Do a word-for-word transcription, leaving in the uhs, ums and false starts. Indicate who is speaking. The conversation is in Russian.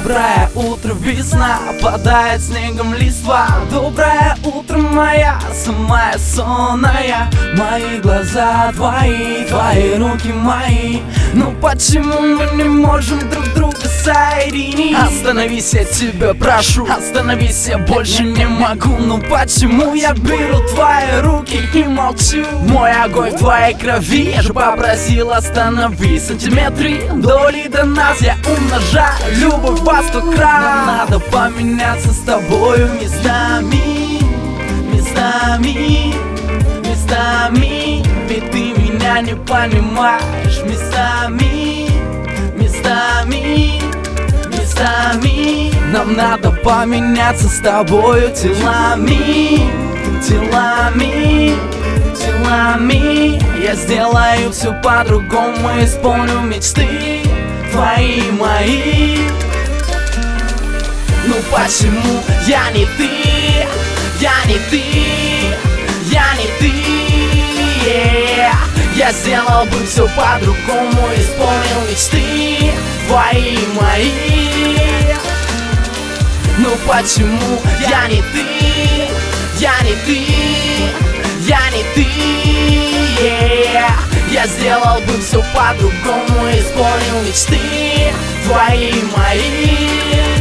Speaker 1: Доброе утро, весна, падает снегом листва. Доброе утро, моя самая сонная. Мои глаза твои, твои руки мои. Ну почему мы не можем друг друга соединить? Остановись, я тебя прошу, остановись, я больше не могу. Ну почему я беру твои руки и молчу? Мой огонь в твоей крови, я же попросил останови. Сантиметры доли до нас я умножаю любовь во сто крат. Нам надо поменяться с тобою местами, местами, местами. Ведь ты меня не понимаешь. Местами, местами, местами. Нам надо поменяться с тобою телами, телами, телами. Я сделаю все по-другому, исполню мечты твои, мои. Ну почему я не ты, я не ты, я не ты, yeah. Я сделал бы все по-другому, исполнил мечты твои, мои. Ну почему я не ты, я не ты, я не ты, yeah. Я сделал бы все по-другому, исполнил мечты твои, мои.